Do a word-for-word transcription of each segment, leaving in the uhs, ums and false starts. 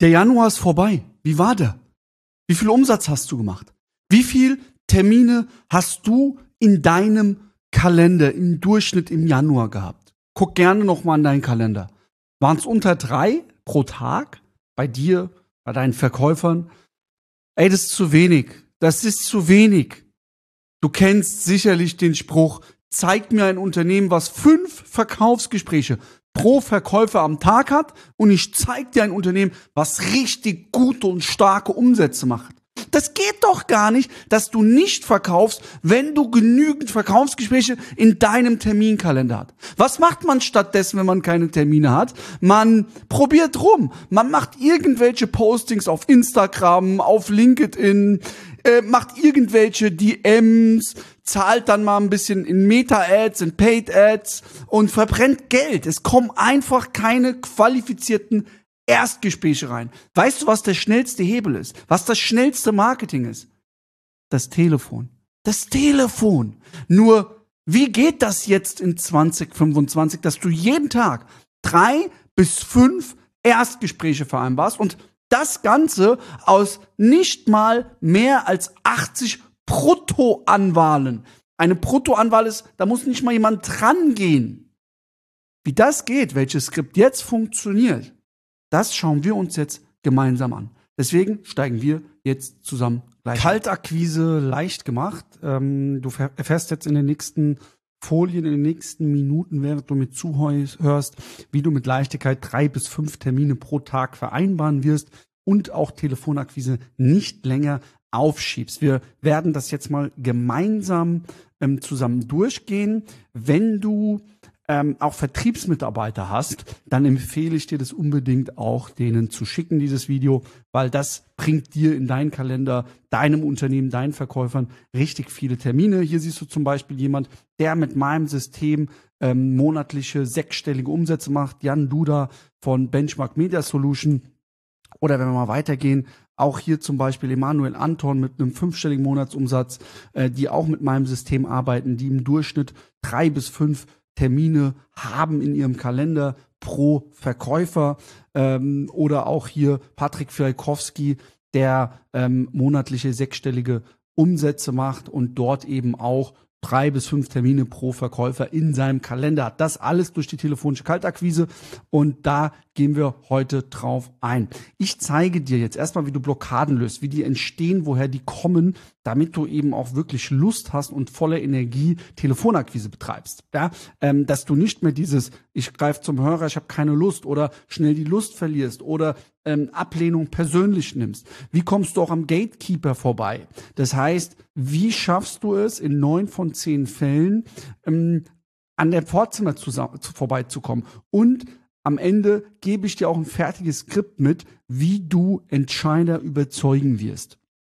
Der Januar ist vorbei. Wie war der? Wie viel Umsatz hast du gemacht? Wie viel Termine hast du in deinem Kalender im Durchschnitt im Januar gehabt? Guck gerne nochmal in deinen Kalender. Waren es unter drei pro Tag? Bei dir, bei deinen Verkäufern? Ey, das ist zu wenig. Das ist zu wenig. Du kennst sicherlich den Spruch, zeig mir ein Unternehmen, was fünf Verkaufsgespräche pro Verkäufer am Tag hat, und ich zeig dir ein Unternehmen, was richtig gute und starke Umsätze macht. Das geht doch gar nicht, dass du nicht verkaufst, wenn du genügend Verkaufsgespräche in deinem Terminkalender hast. Was macht man stattdessen, wenn man keine Termine hat? Man probiert rum. Man macht irgendwelche Postings auf Instagram, auf LinkedIn, äh, macht irgendwelche D Ms, zahlt dann mal ein bisschen in Meta-Ads, in Paid-Ads und verbrennt Geld. Es kommen einfach keine qualifizierten Erstgespräche rein. Weißt du, was der schnellste Hebel ist? Was das schnellste Marketing ist? Das Telefon. Das Telefon. Nur, wie geht das jetzt in zwanzig fünfundzwanzig, dass du jeden Tag drei bis fünf Erstgespräche vereinbarst und das Ganze aus nicht mal mehr als achtzig Bruttoanwahlen. Eine Bruttoanwahl ist, da muss nicht mal jemand dran gehen. Wie das geht, welches Skript jetzt funktioniert, das schauen wir uns jetzt gemeinsam an. Deswegen steigen wir jetzt zusammen gleich. Kaltakquise leicht gemacht. Ähm, du erfährst jetzt in den nächsten Folien, in den nächsten Minuten, während du mit zuhörst, wie du mit Leichtigkeit drei bis fünf Termine pro Tag vereinbaren wirst und auch Telefonakquise nicht länger aufschiebst. Wir werden das jetzt mal gemeinsam ähm, zusammen durchgehen. Wenn du ähm, auch Vertriebsmitarbeiter hast, dann empfehle ich dir das unbedingt auch denen zu schicken, dieses Video, weil das bringt dir in deinen Kalender, deinem Unternehmen, deinen Verkäufern richtig viele Termine. Hier siehst du zum Beispiel jemand, der mit meinem System ähm, monatliche sechsstellige Umsätze macht. Jan Duda von Benchmark Media Solution. Oder wenn wir mal weitergehen, auch hier zum Beispiel Emanuel Anton mit einem fünfstelligen Monatsumsatz, äh, die auch mit meinem System arbeiten, die im Durchschnitt drei bis fünf Termine haben in ihrem Kalender pro Verkäufer. Ähm, oder auch hier Patrick Fialkowski, der ähm, monatliche sechsstellige Umsätze macht und dort eben auch drei bis fünf Termine pro Verkäufer in seinem Kalender hat. Das alles durch die telefonische Kaltakquise und da gehen wir heute drauf ein. Ich zeige dir jetzt erstmal, wie du Blockaden löst, wie die entstehen, woher die kommen, damit du eben auch wirklich Lust hast und voller Energie Telefonakquise betreibst. Ja, ähm, dass du nicht mehr dieses, ich greife zum Hörer, ich habe keine Lust oder schnell die Lust verlierst oder ähm, Ablehnung persönlich nimmst. Wie kommst du auch am Gatekeeper vorbei? Das heißt, wie schaffst du es in neun von zehn Fällen ähm, an der Pfortzimmer zu, zu, vorbeizukommen? Und am Ende gebe ich dir auch ein fertiges Skript mit, wie du Entscheider überzeugen wirst.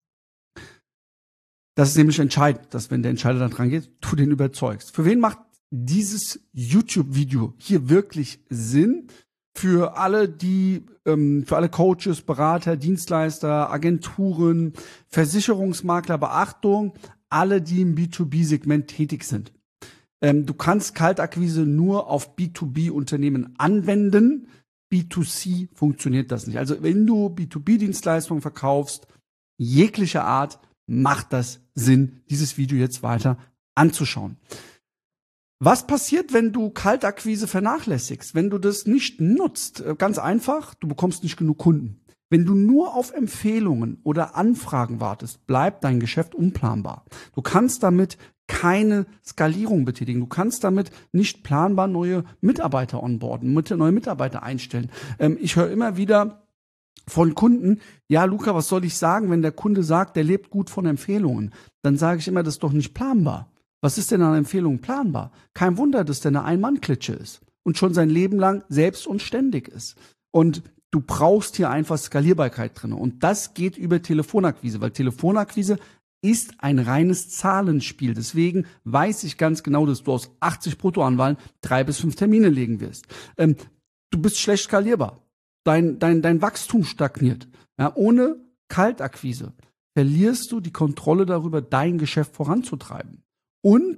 Das ist nämlich entscheidend, dass wenn der Entscheider dann dran geht, du den überzeugst. Für wen macht dieses YouTube-Video hier wirklich Sinn? Für alle, die, ähm, für alle Coaches, Berater, Dienstleister, Agenturen, Versicherungsmakler, Beachtung, alle, die im B zwei B-Segment tätig sind. Ähm, du kannst Kaltakquise nur auf B zwei B-Unternehmen anwenden. B zwei C funktioniert das nicht. Also wenn du B zwei B-Dienstleistungen verkaufst, jeglicher Art, macht das Sinn, dieses Video jetzt weiter anzuschauen. Was passiert, wenn du Kaltakquise vernachlässigst, wenn du das nicht nutzt? Ganz einfach, du bekommst nicht genug Kunden. Wenn du nur auf Empfehlungen oder Anfragen wartest, bleibt dein Geschäft unplanbar. Du kannst damit keine Skalierung betätigen. Du kannst damit nicht planbar neue Mitarbeiter onboarden, neue Mitarbeiter einstellen. Ich höre immer wieder von Kunden, ja, Luca, was soll ich sagen, wenn der Kunde sagt, der lebt gut von Empfehlungen? Dann sage ich immer, das ist doch nicht planbar. Was ist denn an Empfehlungen planbar? Kein Wunder, dass der eine Ein-Mann-Klitsche ist und schon sein Leben lang selbst und ständig ist. Und du brauchst hier einfach Skalierbarkeit drin. Und das geht über Telefonakquise, weil Telefonakquise ist ein reines Zahlenspiel. Deswegen weiß ich ganz genau, dass du aus achtzig Bruttoanwahlen drei bis fünf Termine legen wirst. Ähm, du bist schlecht skalierbar. Dein, dein, dein Wachstum stagniert. Ja, ohne Kaltakquise verlierst du die Kontrolle darüber, dein Geschäft voranzutreiben. Und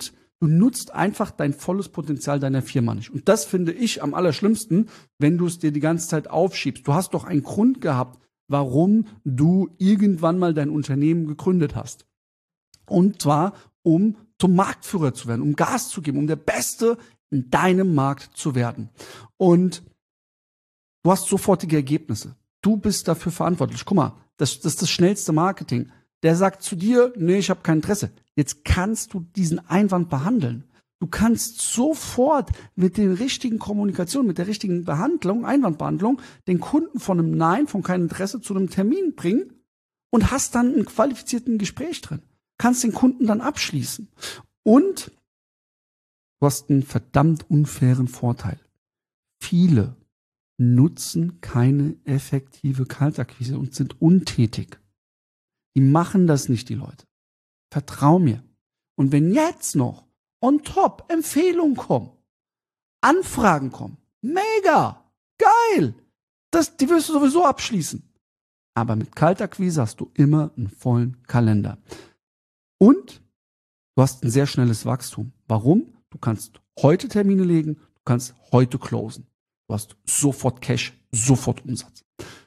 Du nutzt einfach dein volles Potenzial deiner Firma nicht. Und das finde ich am allerschlimmsten, wenn du es dir die ganze Zeit aufschiebst. Du hast doch einen Grund gehabt, warum du irgendwann mal dein Unternehmen gegründet hast. Und zwar, um zum Marktführer zu werden, um Gas zu geben, um der Beste in deinem Markt zu werden. Und du hast sofortige Ergebnisse. Du bist dafür verantwortlich. Guck mal, das, das ist das schnellste Marketing. Der sagt zu dir, nee, ich habe kein Interesse. Jetzt kannst du diesen Einwand behandeln. Du kannst sofort mit der richtigen Kommunikation, mit der richtigen Behandlung, Einwandbehandlung, den Kunden von einem Nein, von keinem Interesse zu einem Termin bringen und hast dann einen qualifizierten Gespräch drin. Kannst den Kunden dann abschließen. Und du hast einen verdammt unfairen Vorteil. Viele nutzen keine effektive Kaltakquise und sind untätig. Die machen das nicht, die Leute. Vertrau mir. Und wenn jetzt noch on top Empfehlungen kommen, Anfragen kommen, mega, geil, das, die wirst du sowieso abschließen. Aber mit Kaltakquise hast du immer einen vollen Kalender. Und du hast ein sehr schnelles Wachstum. Warum? Du kannst heute Termine legen, du kannst heute closen. Du hast sofort Cash, sofort Umsatz.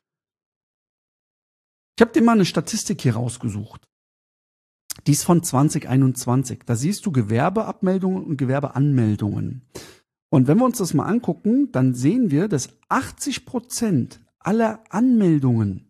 Ich habe dir mal eine Statistik hier rausgesucht. Die ist von zwanzig einundzwanzig. Da siehst du Gewerbeabmeldungen und Gewerbeanmeldungen. Und wenn wir uns das mal angucken, dann sehen wir, dass achtzig Prozent aller Anmeldungen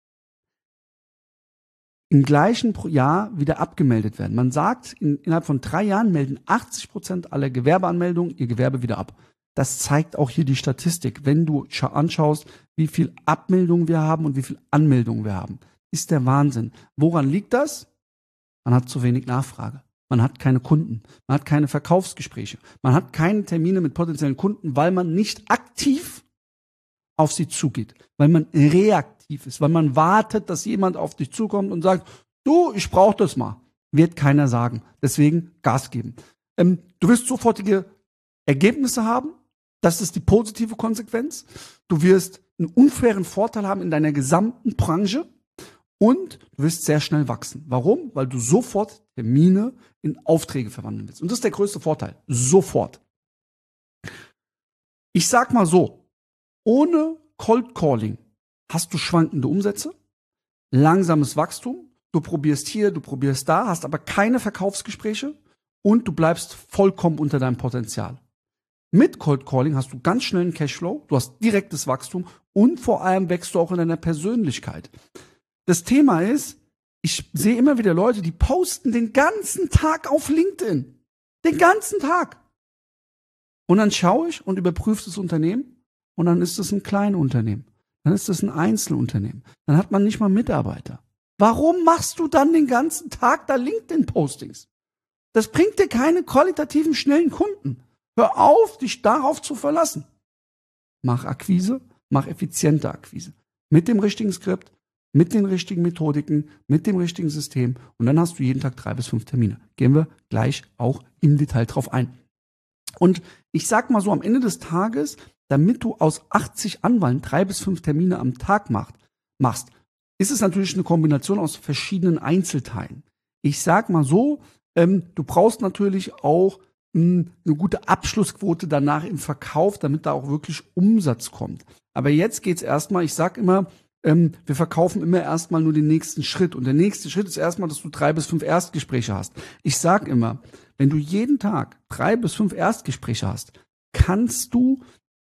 im gleichen Jahr wieder abgemeldet werden. Man sagt, in, innerhalb von drei Jahren melden achtzig Prozent aller Gewerbeanmeldungen ihr Gewerbe wieder ab. Das zeigt auch hier die Statistik. Wenn du anschaust, wie viel Abmeldungen wir haben und wie viel Anmeldungen wir haben, ist der Wahnsinn. Woran liegt das? Man hat zu wenig Nachfrage. Man hat keine Kunden. Man hat keine Verkaufsgespräche. Man hat keine Termine mit potenziellen Kunden, weil man nicht aktiv auf sie zugeht, weil man reaktiv ist, weil man wartet, dass jemand auf dich zukommt und sagt, du, ich brauche das mal. Wird keiner sagen. Deswegen Gas geben. Ähm, du wirst sofortige Ergebnisse haben. Das ist die positive Konsequenz. Du wirst einen unfairen Vorteil haben in deiner gesamten Branche und du wirst sehr schnell wachsen. Warum? Weil du sofort Termine in Aufträge verwandeln willst. Und das ist der größte Vorteil. Sofort. Ich sag mal so, ohne Cold Calling hast du schwankende Umsätze, langsames Wachstum, du probierst hier, du probierst da, hast aber keine Verkaufsgespräche und du bleibst vollkommen unter deinem Potenzial. Mit Cold Calling hast du ganz schnell einen Cashflow, du hast direktes Wachstum und vor allem wächst du auch in deiner Persönlichkeit. Das Thema ist, ich sehe immer wieder Leute, die posten den ganzen Tag auf LinkedIn. Den ganzen Tag. Und dann schaue ich und überprüfe das Unternehmen und dann ist es ein kleines Unternehmen. Dann ist es ein Einzelunternehmen. Dann hat man nicht mal Mitarbeiter. Warum machst du dann den ganzen Tag da LinkedIn-Postings? Das bringt dir keine qualitativen, schnellen Kunden. Hör auf, dich darauf zu verlassen. Mach Akquise, mach effiziente Akquise. Mit dem richtigen Skript, mit den richtigen Methodiken, mit dem richtigen System. Und dann hast du jeden Tag drei bis fünf Termine. Gehen wir gleich auch im Detail drauf ein. Und ich sag mal so, am Ende des Tages, damit du aus achtzig Anwahlen drei bis fünf Termine am Tag macht, machst, ist es natürlich eine Kombination aus verschiedenen Einzelteilen. Ich sag mal so, ähm, du brauchst natürlich auch mh, eine gute Abschlussquote danach im Verkauf, damit da auch wirklich Umsatz kommt. Aber jetzt geht's erstmal, ich sag immer, ähm, wir verkaufen immer erstmal nur den nächsten Schritt. Und der nächste Schritt ist erstmal, dass du drei bis fünf Erstgespräche hast. Ich sag immer, wenn du jeden Tag drei bis fünf Erstgespräche hast, kannst du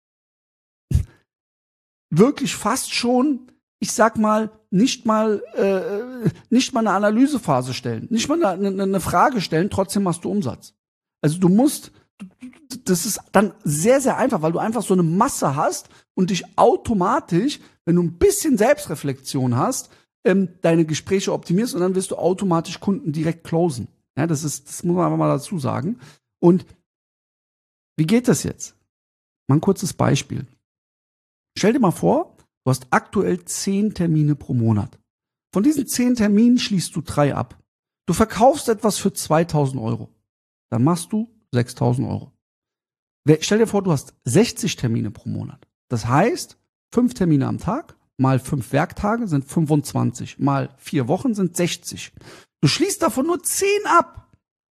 wirklich fast schon, ich sag mal, nicht mal äh, nicht mal eine Analysephase stellen, nicht mal eine, eine, eine Frage stellen, trotzdem machst du Umsatz. Also du musst, das ist dann sehr, sehr einfach, weil du einfach so eine Masse hast und dich automatisch, wenn du ein bisschen Selbstreflexion hast, ähm, deine Gespräche optimierst und dann wirst du automatisch Kunden direkt closen. Ja, das ist, das muss man aber mal dazu sagen. Und wie geht das jetzt? Mal ein kurzes Beispiel. Stell dir mal vor, du hast aktuell zehn Termine pro Monat. Von diesen zehn Terminen schließt du drei ab. Du verkaufst etwas für zweitausend Euro. Dann machst du sechstausend Euro. Stell dir vor, du hast sechzig Termine pro Monat. Das heißt, fünf Termine am Tag mal fünf Werktage sind fünfundzwanzig, mal vier Wochen sind sechzig. Du schließt davon nur zehn ab.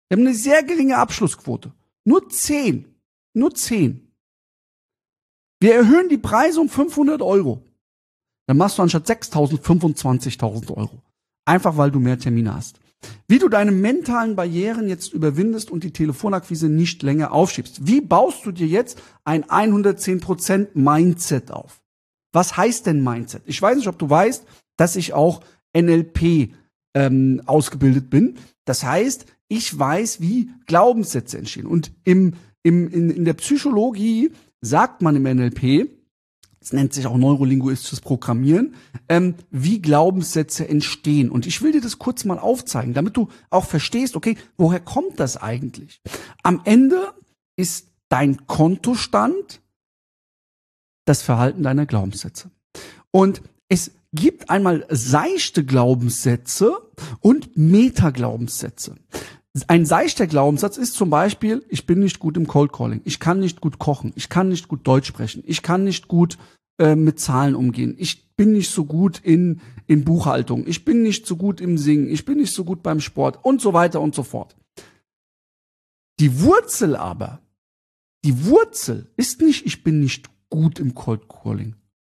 Wir haben eine sehr geringe Abschlussquote. Nur zehn. Nur zehn. Wir erhöhen die Preise um fünfhundert Euro. Dann machst du anstatt sechstausend fünfundzwanzigtausend Euro. Einfach, weil du mehr Termine hast. Wie du deine mentalen Barrieren jetzt überwindest und die Telefonakquise nicht länger aufschiebst. Wie baust du dir jetzt ein hundertzehn Prozent Mindset auf? Was heißt denn Mindset? Ich weiß nicht, ob du weißt, dass ich auch N L P ähm, ausgebildet bin. Das heißt, ich weiß, wie Glaubenssätze entstehen. Und im, im, in, in der Psychologie sagt man im N L P, es nennt sich auch neurolinguistisches Programmieren, ähm, wie Glaubenssätze entstehen. Und ich will dir das kurz mal aufzeigen, damit du auch verstehst, okay, woher kommt das eigentlich? Am Ende ist dein Kontostand das Verhalten deiner Glaubenssätze. Und es gibt einmal seichte Glaubenssätze und Metaglaubenssätze. Ein seichter Glaubenssatz ist zum Beispiel, ich bin nicht gut im Cold Calling, ich kann nicht gut kochen, ich kann nicht gut Deutsch sprechen, ich kann nicht gut äh, mit Zahlen umgehen, ich bin nicht so gut in, in Buchhaltung, ich bin nicht so gut im Singen, ich bin nicht so gut beim Sport und so weiter und so fort. Die Wurzel aber, die Wurzel ist nicht, ich bin nicht gut im Cold Calling.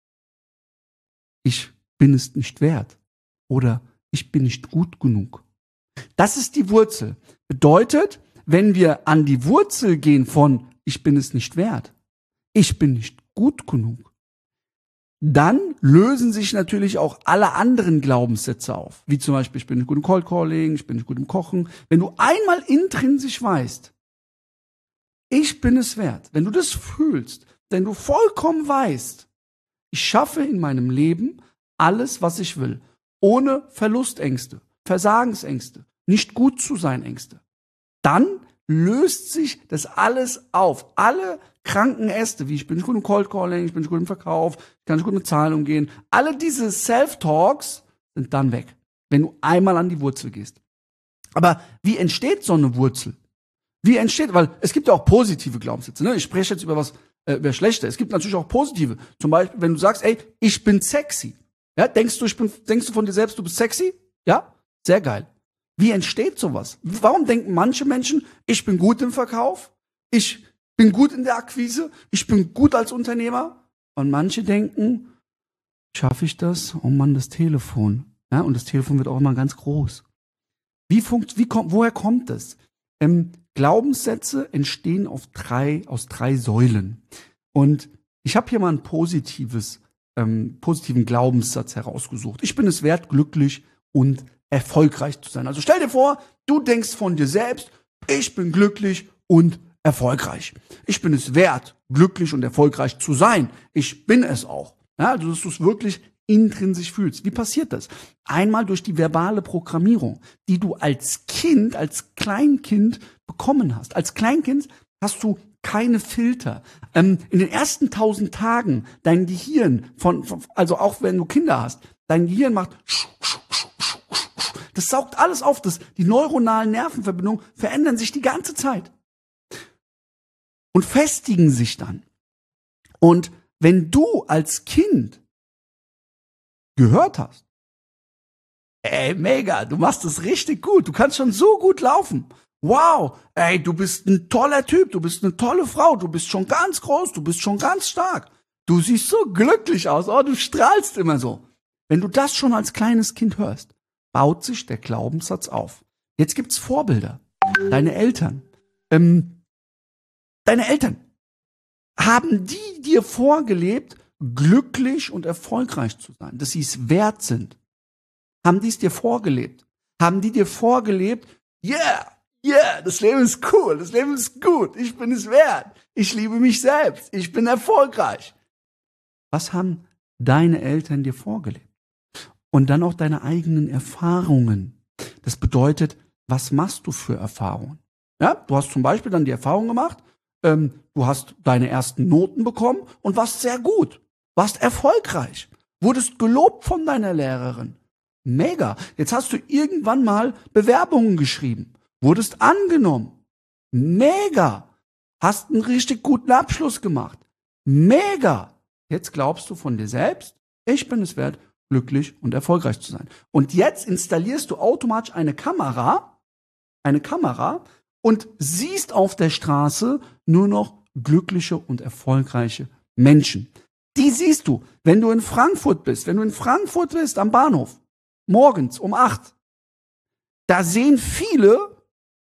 Ich bin es nicht wert oder ich bin nicht gut genug. Das ist die Wurzel. Bedeutet, wenn wir an die Wurzel gehen von ich bin es nicht wert, ich bin nicht gut genug, dann lösen sich natürlich auch alle anderen Glaubenssätze auf. Wie zum Beispiel, ich bin nicht gut im Cold Calling, ich bin nicht gut im Kochen. Wenn du einmal intrinsisch weißt, ich bin es wert, wenn du das fühlst, wenn du vollkommen weißt, ich schaffe in meinem Leben alles, was ich will, ohne Verlustängste, Versagensängste, nicht gut zu sein Ängste, dann löst sich das alles auf. Alle kranken Äste, wie ich bin nicht gut im Cold Calling, ich bin nicht gut im Verkauf, ich kann nicht gut mit Zahlen umgehen, alle diese Self-Talks sind dann weg, wenn du einmal an die Wurzel gehst. Aber wie entsteht so eine Wurzel? Wie entsteht, weil es gibt ja auch positive Glaubenssätze, ne? Ich spreche jetzt über was, äh, über schlechte. Es gibt natürlich auch positive. Zum Beispiel, wenn du sagst, ey, ich bin sexy. Ja, denkst du, ich bin, denkst du von dir selbst, du bist sexy? Ja? Sehr geil. Wie entsteht sowas? Warum denken manche Menschen, ich bin gut im Verkauf, ich bin gut in der Akquise, ich bin gut als Unternehmer? Und manche denken, schaffe ich das? Oh Mann, das Telefon. Ja, und das Telefon wird auch immer ganz groß. Wie funkt, wie kommt, woher kommt das? Ähm, Glaubenssätze entstehen auf drei, aus drei Säulen. Und ich habe hier mal ein positives, ähm, positiven Glaubenssatz herausgesucht. Ich bin es wert, glücklich und erfolgreich zu sein. Also stell dir vor, du denkst von dir selbst, ich bin glücklich und erfolgreich. Ich bin es wert, glücklich und erfolgreich zu sein. Ich bin es auch. Ja, also, dass du es wirklich intrinsisch fühlst. Wie passiert das? Einmal durch die verbale Programmierung, die du als Kind, als Kleinkind bekommen hast. Als Kleinkind hast du keine Filter. Ähm, in den ersten tausend Tagen dein Gehirn, von, von, also auch wenn du Kinder hast, dein Gehirn macht das saugt alles auf. Das, die neuronalen Nervenverbindungen verändern sich die ganze Zeit und festigen sich dann. Und wenn du als Kind gehört hast, ey, mega, du machst es richtig gut, du kannst schon so gut laufen. Wow, ey, du bist ein toller Typ, du bist eine tolle Frau, du bist schon ganz groß, du bist schon ganz stark. Du siehst so glücklich aus, oh, du strahlst immer so. Wenn du das schon als kleines Kind hörst, baut sich der Glaubenssatz auf. Jetzt gibt's Vorbilder. Deine Eltern. Ähm, deine Eltern. Haben die dir vorgelebt, glücklich und erfolgreich zu sein? Dass sie es wert sind? Haben die es dir vorgelebt? Haben die dir vorgelebt, yeah, yeah, das Leben ist cool, das Leben ist gut, ich bin es wert, ich liebe mich selbst, ich bin erfolgreich. Was haben deine Eltern dir vorgelebt? Und dann auch deine eigenen Erfahrungen. Das bedeutet, was machst du für Erfahrungen? Ja, du hast zum Beispiel dann die Erfahrung gemacht, ähm, du hast deine ersten Noten bekommen und warst sehr gut, warst erfolgreich, wurdest gelobt von deiner Lehrerin. Mega. Jetzt hast du irgendwann mal Bewerbungen geschrieben, wurdest angenommen. Mega. Hast einen richtig guten Abschluss gemacht. Mega. Jetzt glaubst du von dir selbst, ich bin es wert, glücklich und erfolgreich zu sein. Und jetzt installierst du automatisch eine Kamera, eine Kamera, und siehst auf der Straße nur noch glückliche und erfolgreiche Menschen. Die siehst du, wenn du in Frankfurt bist, wenn du in Frankfurt bist am Bahnhof, morgens um acht. Da sehen viele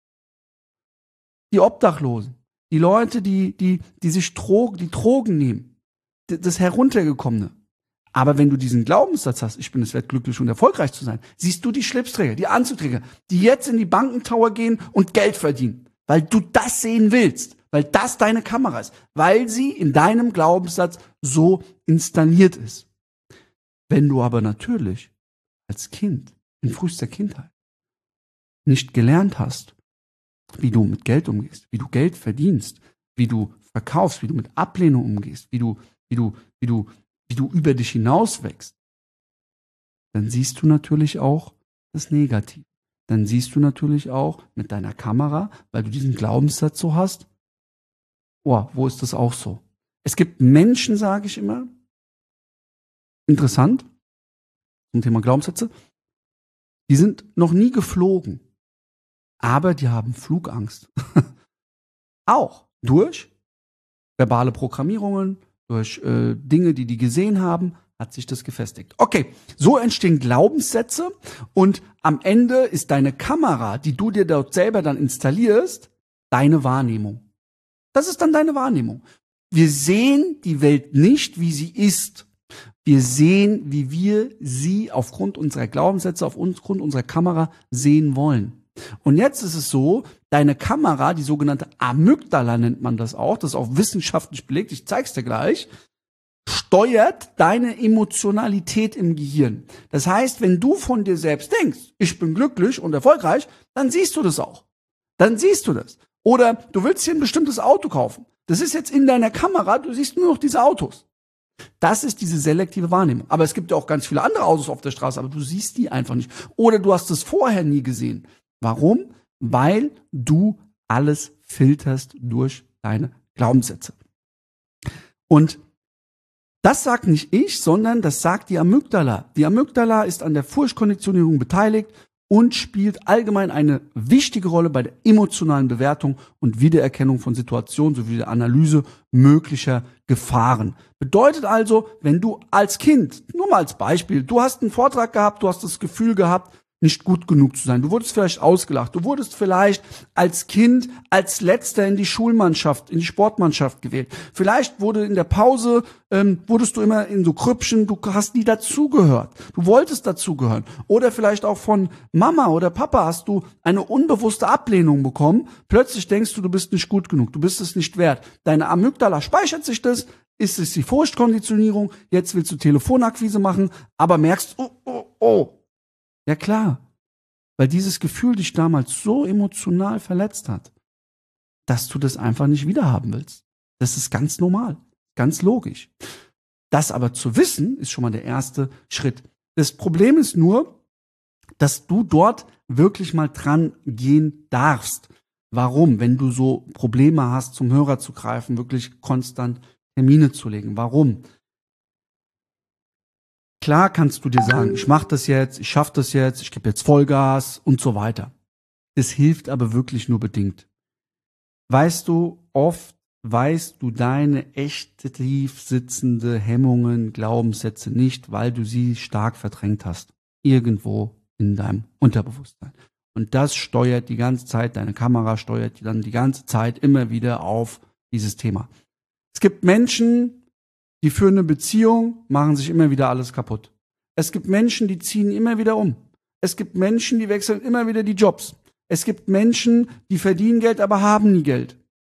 die Obdachlosen, die Leute, die, die, die sich Drogen, die Drogen nehmen, das Heruntergekommene. Aber wenn du diesen Glaubenssatz hast, ich bin es wert, glücklich und erfolgreich zu sein, siehst du die Schlipsträger, die Anzugträger, die jetzt in die Bankentower gehen und Geld verdienen, weil du das sehen willst, weil das deine Kamera ist, weil sie in deinem Glaubenssatz so installiert ist. Wenn du aber natürlich als Kind, in frühester Kindheit, nicht gelernt hast, wie du mit Geld umgehst, wie du Geld verdienst, wie du verkaufst, wie du mit Ablehnung umgehst, wie du, wie du, wie du, wie du über dich hinaus wächst, dann siehst du natürlich auch das Negative. Dann siehst du natürlich auch mit deiner Kamera, weil du diesen Glaubenssatz so hast, oh, wo ist das auch so? Es gibt Menschen, sage ich immer, interessant, zum Thema Glaubenssätze, die sind noch nie geflogen, aber die haben Flugangst. Auch durch verbale Programmierungen, durch äh, Dinge, die die gesehen haben, hat sich das gefestigt. Okay, so entstehen Glaubenssätze und am Ende ist deine Kamera, die du dir dort selber dann installierst, deine Wahrnehmung. Das ist dann deine Wahrnehmung. Wir sehen die Welt nicht, wie sie ist. Wir sehen, wie wir sie aufgrund unserer Glaubenssätze, aufgrund unserer Kamera sehen wollen. Und jetzt ist es so, deine Kamera, die sogenannte Amygdala nennt man das auch, das ist auch wissenschaftlich belegt, ich zeig's dir gleich, steuert deine Emotionalität im Gehirn. Das heißt, wenn du von dir selbst denkst, ich bin glücklich und erfolgreich, dann siehst du das auch. Dann siehst du das. Oder du willst dir ein bestimmtes Auto kaufen. Das ist jetzt in deiner Kamera, du siehst nur noch diese Autos. Das ist diese selektive Wahrnehmung. Aber es gibt ja auch ganz viele andere Autos auf der Straße, aber du siehst die einfach nicht. Oder du hast es vorher nie gesehen. Warum? Weil du alles filterst durch deine Glaubenssätze. Und das sagt nicht ich, sondern das sagt die Amygdala. Die Amygdala ist an der Furchtkonditionierung beteiligt und spielt allgemein eine wichtige Rolle bei der emotionalen Bewertung und Wiedererkennung von Situationen sowie der Analyse möglicher Gefahren. Bedeutet also, wenn du als Kind, nur mal als Beispiel, du hast einen Vortrag gehabt, du hast das Gefühl gehabt, nicht gut genug zu sein. Du wurdest vielleicht ausgelacht. Du wurdest vielleicht als Kind als Letzter in die Schulmannschaft, in die Sportmannschaft gewählt. Vielleicht wurde in der Pause, ähm, wurdest du immer in so Krüppchen, du hast nie dazugehört. Du wolltest dazugehören. Oder vielleicht auch von Mama oder Papa hast du eine unbewusste Ablehnung bekommen. Plötzlich denkst du, du bist nicht gut genug, du bist es nicht wert. Deine Amygdala speichert sich das, ist es die Furchtkonditionierung, jetzt willst du Telefonakquise machen, aber merkst, oh, oh, oh, ja klar, weil dieses Gefühl dich damals so emotional verletzt hat, dass du das einfach nicht wiederhaben willst. Das ist ganz normal, ganz logisch. Das aber zu wissen, ist schon mal der erste Schritt. Das Problem ist nur, dass du dort wirklich mal dran gehen darfst. Warum? Wenn du so Probleme hast, zum Hörer zu greifen, wirklich konstant Termine zu legen. Warum? Klar kannst du dir sagen, ich mache das jetzt, ich schaffe das jetzt, ich gebe jetzt Vollgas und so weiter. Es hilft aber wirklich nur bedingt. Weißt du, oft weißt du deine echt tief sitzende Hemmungen, Glaubenssätze nicht, weil du sie stark verdrängt hast. Irgendwo in deinem Unterbewusstsein. Und das steuert die ganze Zeit, deine Kamera steuert dann die ganze Zeit immer wieder auf dieses Thema. Es gibt Menschen, die führen eine Beziehung, machen sich immer wieder alles kaputt. Es gibt Menschen, die ziehen immer wieder um. Es gibt Menschen, die wechseln immer wieder die Jobs. Es gibt Menschen, die verdienen Geld, aber haben nie Geld.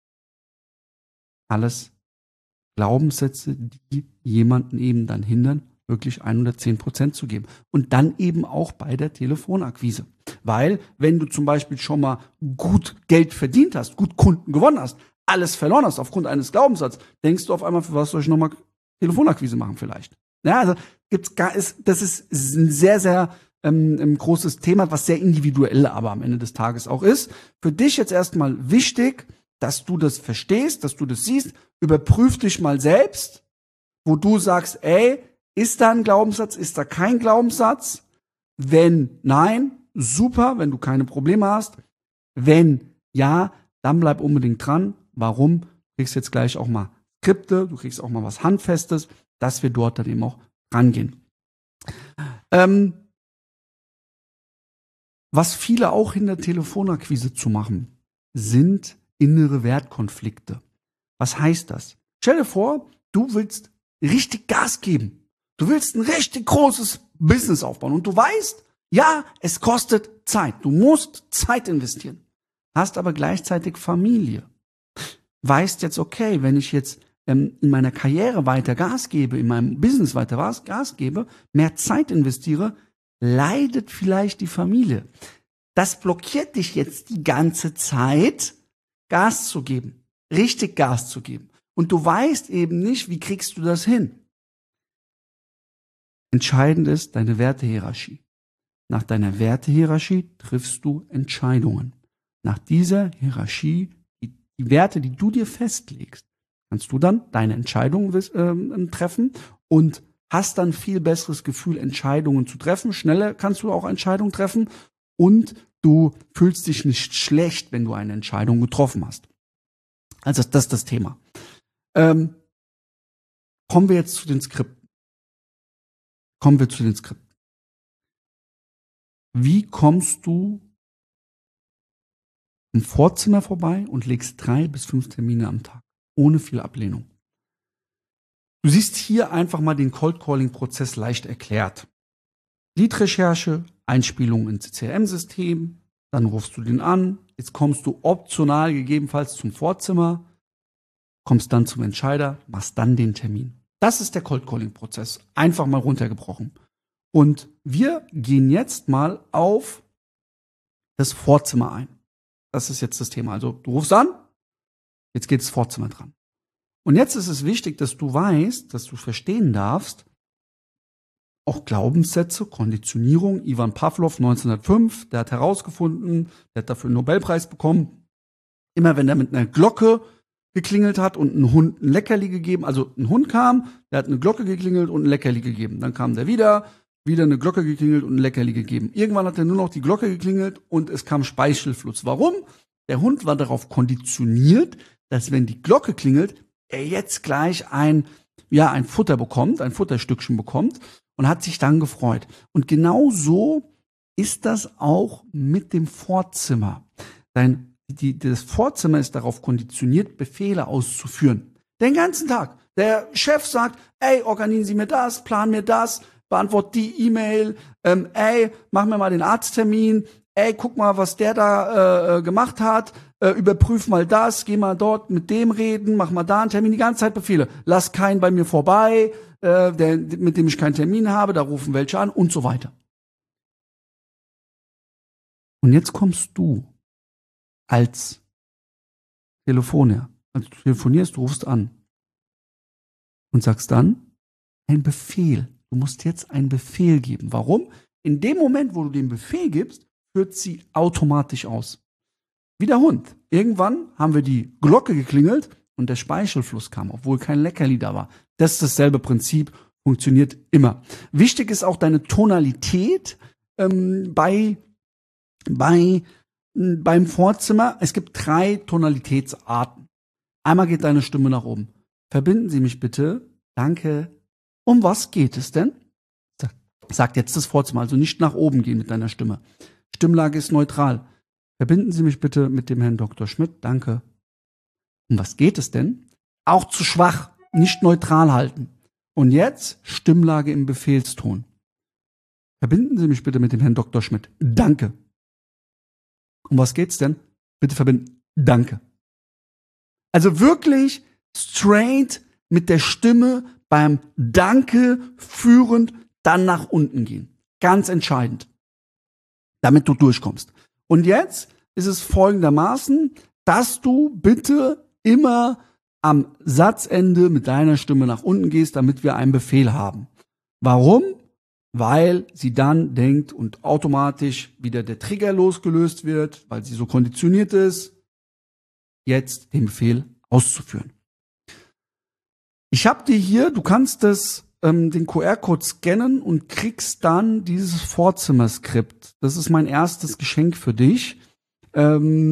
Alles Glaubenssätze, die jemanden eben dann hindern, wirklich hundertzehn Prozent zu geben. Und dann eben auch bei der Telefonakquise. Weil, wenn du zum Beispiel schon mal gut Geld verdient hast, gut Kunden gewonnen hast, alles verloren hast aufgrund eines Glaubenssatzes, denkst du auf einmal, für was soll ich nochmal Telefonakquise machen vielleicht? Ja, also gibt's gar, ist, das ist ein sehr, sehr ähm, ein großes Thema, was sehr individuell aber am Ende des Tages auch ist. Für dich jetzt erstmal wichtig, dass du das verstehst, dass du das siehst. Überprüf dich mal selbst, wo du sagst, ey, ist da ein Glaubenssatz, ist da kein Glaubenssatz? Wenn nein, super, wenn du keine Probleme hast. Wenn Ja, dann bleib unbedingt dran. Warum? Du kriegst jetzt gleich auch mal Skripte, du kriegst auch mal was Handfestes, dass wir dort dann eben auch rangehen. Ähm, was viele auch in der Telefonakquise zu machen, sind innere Wertkonflikte. Was heißt das? Stell dir vor, du willst richtig Gas geben. Du willst ein richtig großes Business aufbauen und du weißt, ja, es kostet Zeit. Du musst Zeit investieren. Hast aber gleichzeitig Familie. Weißt jetzt, okay, wenn ich jetzt ähm, in meiner Karriere weiter Gas gebe, in meinem Business weiter Gas gebe, mehr Zeit investiere, leidet vielleicht die Familie. Das blockiert dich jetzt die ganze Zeit, Gas zu geben, richtig Gas zu geben. Und du weißt eben nicht, wie kriegst du das hin. Entscheidend ist deine Wertehierarchie. Nach deiner Wertehierarchie triffst du Entscheidungen. Nach dieser Hierarchie, die, die Werte, die du dir festlegst, kannst du dann deine Entscheidungen äh, treffen und hast dann viel besseres Gefühl, Entscheidungen zu treffen. Schneller kannst du auch Entscheidungen treffen und du fühlst dich nicht schlecht, wenn du eine Entscheidung getroffen hast. Also das ist das Thema. Ähm, kommen wir jetzt zu den Skripten. Kommen wir zu den Skripten. Wie kommst du im Vorzimmer vorbei und legst drei bis fünf Termine am Tag, ohne viel Ablehnung? Du siehst hier einfach mal den Cold-Calling-Prozess leicht erklärt. Lead-Recherche, Einspielung ins C R M-System, dann rufst du den an, jetzt kommst du optional gegebenenfalls zum Vorzimmer, kommst dann zum Entscheider, machst dann den Termin. Das ist der Cold-Calling-Prozess, einfach mal runtergebrochen. Und wir gehen jetzt mal auf das Vorzimmer ein. Das ist jetzt das Thema. Also du rufst an, jetzt geht das Vorzimmer dran. Und jetzt ist es wichtig, dass du weißt, dass du verstehen darfst, auch Glaubenssätze, Konditionierung. Ivan Pavlov neunzehnhundertfünf, der hat herausgefunden, der hat dafür einen Nobelpreis bekommen. Immer wenn er mit einer Glocke geklingelt hat und ein Hund ein Leckerli gegeben, also ein Hund kam, der hat eine Glocke geklingelt und ein Leckerli gegeben. Dann kam der wieder, wieder eine Glocke geklingelt und ein Leckerli gegeben. Irgendwann hat er nur noch die Glocke geklingelt und es kam Speichelfluss. Warum? Der Hund war darauf konditioniert, dass wenn die Glocke klingelt, er jetzt gleich ein, ja, ein Futter bekommt, ein Futterstückchen bekommt und hat sich dann gefreut. Und genau so ist das auch mit dem Vorzimmer. Dein, die, das Vorzimmer ist darauf konditioniert, Befehle auszuführen. Den ganzen Tag. Der Chef sagt, ey, organisieren Sie mir das, plan mir das, beantwort die E-Mail, ähm, ey, mach mir mal den Arzttermin, ey, guck mal, was der da äh, gemacht hat, äh, überprüf mal das, geh mal dort mit dem reden, mach mal da einen Termin, die ganze Zeit Befehle. Lass keinen bei mir vorbei, äh, der, mit dem ich keinen Termin habe, da rufen welche an und so weiter. Und jetzt kommst du als Telefoner, also du telefonierst, du rufst an und sagst dann, ein Befehl. Du musst jetzt einen Befehl geben. Warum? In dem Moment, wo du den Befehl gibst, führt sie automatisch aus. Wie der Hund. Irgendwann haben wir die Glocke geklingelt und der Speichelfluss kam, obwohl kein Leckerli da war. Das ist dasselbe Prinzip, funktioniert immer. Wichtig ist auch deine Tonalität ähm, bei, bei, beim Vorzimmer. Es gibt drei Tonalitätsarten. Einmal geht deine Stimme nach oben. Verbinden Sie mich bitte. Danke. Um was geht es denn? Sagt jetzt das Vorzimmer, also nicht nach oben gehen mit deiner Stimme. Stimmlage ist neutral. Verbinden Sie mich bitte mit dem Herrn Doktor Schmidt. Danke. Um was geht es denn? Auch zu schwach, nicht neutral halten. Und jetzt Stimmlage im Befehlston. Verbinden Sie mich bitte mit dem Herrn Doktor Schmidt. Danke. Um was geht's denn? Bitte verbinden. Danke. Also wirklich straight mit der Stimme beim Danke führend dann nach unten gehen. Ganz entscheidend. Damit du durchkommst. Und jetzt ist es folgendermaßen, dass du bitte immer am Satzende mit deiner Stimme nach unten gehst, damit wir einen Befehl haben. Warum? Weil sie dann denkt und automatisch wieder der Trigger losgelöst wird, weil sie so konditioniert ist, jetzt den Befehl auszuführen. Ich habe dir hier, du kannst das, ähm, den Q R-Code scannen und kriegst dann dieses Vorzimmerskript. Das ist mein erstes Geschenk für dich. Ähm,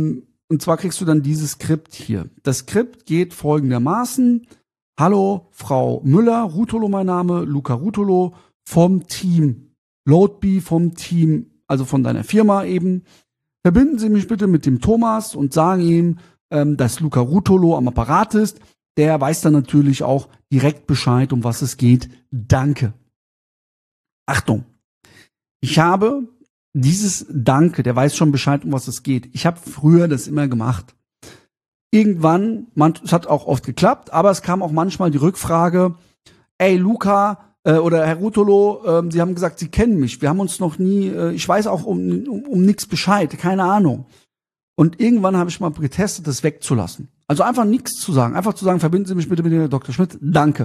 Und zwar kriegst du dann dieses Skript hier. Das Skript geht folgendermaßen. Hallo, Frau Müller, Rutolo mein Name, Luca Rutolo vom Team Loadbee, vom Team, also von deiner Firma eben. Verbinden Sie mich bitte mit dem Thomas und sagen ihm, ähm, dass Luca Rutolo am Apparat ist. Der weiß dann natürlich auch direkt Bescheid, um was es geht. Danke. Achtung. Ich habe dieses Danke, der weiß schon Bescheid, um was es geht. Ich habe früher das immer gemacht. Irgendwann, man, es hat auch oft geklappt, aber es kam auch manchmal die Rückfrage, ey Luca äh, oder Herr Rutolo, äh, Sie haben gesagt, Sie kennen mich. Wir haben uns noch nie, äh, ich weiß auch um, um, um nichts Bescheid, keine Ahnung. Und irgendwann habe ich mal getestet, das wegzulassen. Also einfach nichts zu sagen. Einfach zu sagen, verbinden Sie mich bitte mit Herrn Doktor Schmidt. Danke.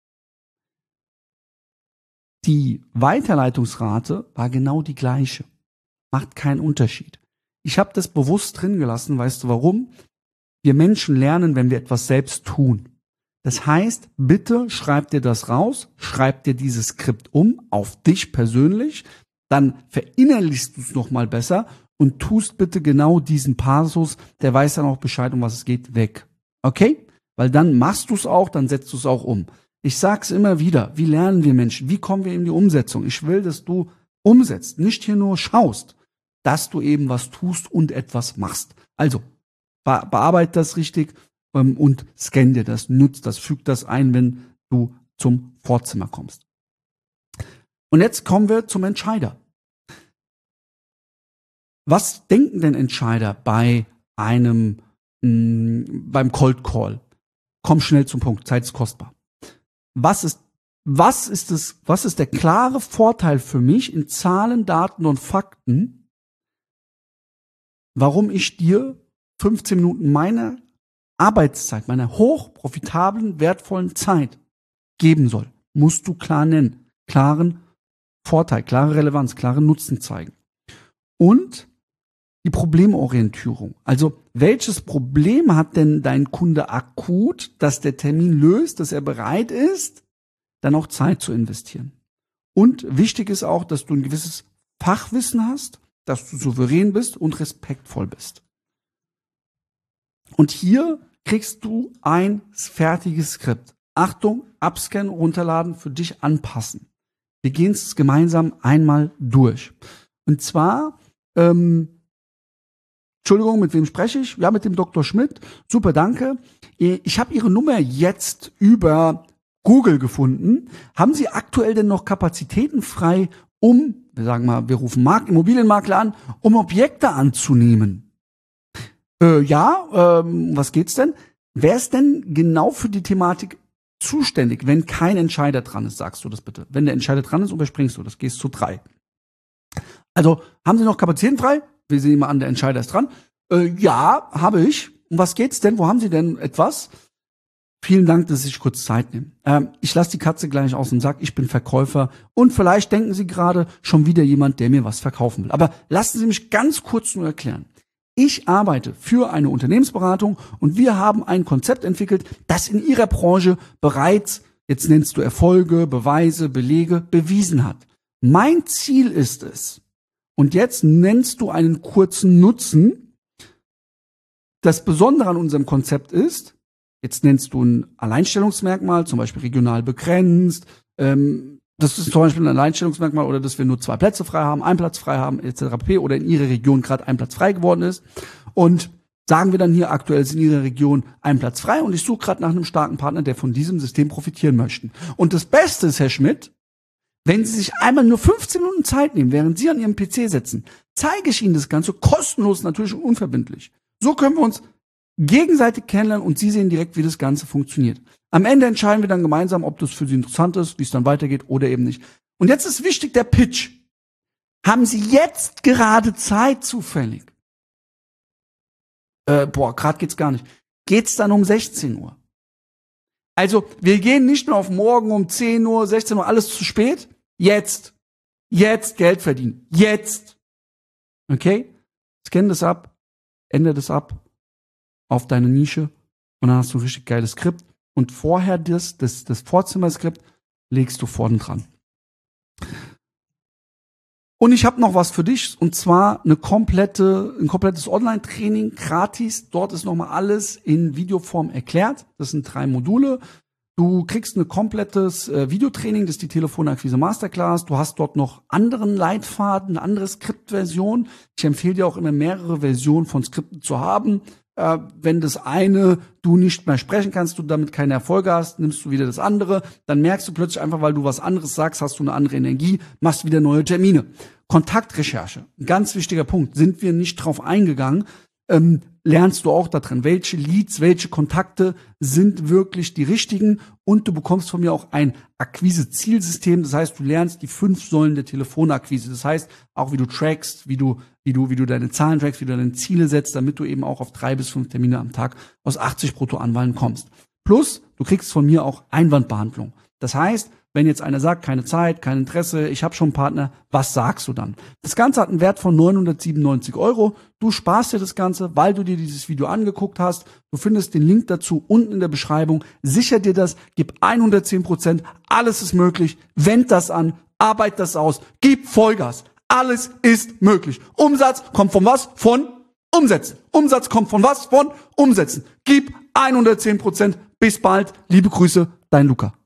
Die Weiterleitungsrate war genau die gleiche. Macht keinen Unterschied. Ich habe das bewusst drin gelassen. Weißt du warum? Wir Menschen lernen, wenn wir etwas selbst tun. Das heißt, bitte schreib dir das raus, schreib dir dieses Skript um auf dich persönlich, dann verinnerlichst du es nochmal besser und tust bitte genau diesen Passus, der weiß dann auch Bescheid, um was es geht, weg. Okay? Weil dann machst du es auch, dann setzt du es auch um. Ich sag's immer wieder, wie lernen wir Menschen? Wie kommen wir in die Umsetzung? Ich will, dass du umsetzt, nicht hier nur schaust, dass du eben was tust und etwas machst. Also, be- bearbeite das richtig ähm, und scann dir das, nutz das, füg das ein, wenn du zum Vorzimmer kommst. Und jetzt kommen wir zum Entscheider. Was denken denn Entscheider bei einem, mh, beim Cold Call? Komm schnell zum Punkt, Zeit ist kostbar. Was ist, was ist es, was ist der klare Vorteil für mich in Zahlen, Daten und Fakten, warum ich dir fünfzehn Minuten meiner Arbeitszeit, meiner hochprofitablen, wertvollen Zeit geben soll? Musst du klar nennen. Klaren Vorteil, klare Relevanz, klaren Nutzen zeigen. Und die Problemorientierung. Also, welches Problem hat denn dein Kunde akut, dass der Termin löst, dass er bereit ist, dann auch Zeit zu investieren? Und wichtig ist auch, dass du ein gewisses Fachwissen hast, dass du souverän bist und respektvoll bist. Und hier kriegst du ein fertiges Skript. Achtung, abscannen, runterladen, für dich anpassen. Wir gehen es gemeinsam einmal durch. Und zwar, ähm, Entschuldigung, mit wem spreche ich? Ja, mit dem Doktor Schmidt. Super, danke. Ich habe Ihre Nummer jetzt über Google gefunden. Haben Sie aktuell denn noch Kapazitäten frei, um, wir sagen mal, wir rufen Markt, Immobilienmakler an, um Objekte anzunehmen? Äh, ja, ähm, was geht's denn? Wer ist denn genau für die Thematik zuständig, wenn kein Entscheider dran ist? Sagst du das bitte. Wenn der Entscheider dran ist, überspringst du das, gehst zu drei. Also, haben Sie noch Kapazitäten frei? Wir sehen mal an, der Entscheider ist dran. Äh, ja, habe ich. Um was geht's denn? Wo haben Sie denn etwas? Vielen Dank, dass Sie sich kurz Zeit nehmen. Ähm, ich lasse die Katze gleich aus dem Sack. Ich bin Verkäufer. Und vielleicht denken Sie gerade schon wieder jemand, der mir was verkaufen will. Aber lassen Sie mich ganz kurz nur erklären. Ich arbeite für eine Unternehmensberatung und wir haben ein Konzept entwickelt, das in Ihrer Branche bereits, jetzt nennst du Erfolge, Beweise, Belege, bewiesen hat. Mein Ziel ist es, und jetzt nennst du einen kurzen Nutzen. Das Besondere an unserem Konzept ist, jetzt nennst du ein Alleinstellungsmerkmal, zum Beispiel regional begrenzt. Ähm, das ist zum Beispiel ein Alleinstellungsmerkmal, oder dass wir nur zwei Plätze frei haben, einen Platz frei haben, et cetera pp. Oder in ihrer Region gerade ein Platz frei geworden ist. Und sagen wir dann hier, aktuell ist in ihrer Region ein Platz frei und ich suche gerade nach einem starken Partner, der von diesem System profitieren möchte. Und das Beste ist, Herr Schmidt, wenn Sie sich einmal nur fünfzehn Minuten Zeit nehmen, während Sie an Ihrem P C sitzen, zeige ich Ihnen das Ganze kostenlos, natürlich und unverbindlich. So können wir uns gegenseitig kennenlernen und Sie sehen direkt, wie das Ganze funktioniert. Am Ende entscheiden wir dann gemeinsam, ob das für Sie interessant ist, wie es dann weitergeht oder eben nicht. Und jetzt ist wichtig der Pitch. Haben Sie jetzt gerade Zeit zufällig? Äh, boah, gerade geht's gar nicht. Geht's dann um sechzehn Uhr? Also, wir gehen nicht nur auf morgen um zehn Uhr, sechzehn Uhr, alles zu spät. Jetzt. Jetzt Geld verdienen. Jetzt. Okay? Scan das ab. Ändere das ab auf deine Nische. Und dann hast du ein richtig geiles Skript. Und vorher das, das, das Vorzimmerskript legst du vorne dran. Und ich habe noch was für dich, und zwar eine komplette, ein komplettes Online-Training, gratis. Dort ist nochmal alles in Videoform erklärt. Das sind drei Module. Du kriegst ein komplettes äh, Videotraining, das ist die Telefonakquise Masterclass. Du hast dort noch anderen Leitfaden, eine andere Skriptversion. Ich empfehle dir auch immer mehrere Versionen von Skripten zu haben. Äh, wenn das eine du nicht mehr sprechen kannst, du damit keine Erfolge hast, nimmst du wieder das andere. Dann merkst du plötzlich einfach, weil du was anderes sagst, hast du eine andere Energie, machst wieder neue Termine. Kontaktrecherche, ein ganz wichtiger Punkt, sind wir nicht drauf eingegangen. Ähm, lernst du auch da drin, welche Leads, welche Kontakte sind wirklich die richtigen, und du bekommst von mir auch ein Akquise-Zielsystem. Das heißt, du lernst die fünf Säulen der Telefonakquise. Das heißt, auch wie du trackst, wie du, wie du, wie du deine Zahlen trackst, wie du deine Ziele setzt, damit du eben auch auf drei bis fünf Termine am Tag aus achtzig Bruttoanwahlen kommst. Plus, du kriegst von mir auch Einwandbehandlung. Das heißt, wenn jetzt einer sagt, keine Zeit, kein Interesse, ich habe schon einen Partner, was sagst du dann? Das Ganze hat einen Wert von neunhundertsiebenundneunzig Euro. Du sparst dir das Ganze, weil du dir dieses Video angeguckt hast. Du findest den Link dazu unten in der Beschreibung. Sicher dir das, gib hundertzehn Prozent, alles ist möglich. Wend das an, arbeit das aus, gib Vollgas. Alles ist möglich. Umsatz kommt von was? Von Umsetzen. Umsatz kommt von was? Von Umsetzen. Gib hundertzehn Prozent. Bis bald. Liebe Grüße, dein Luca.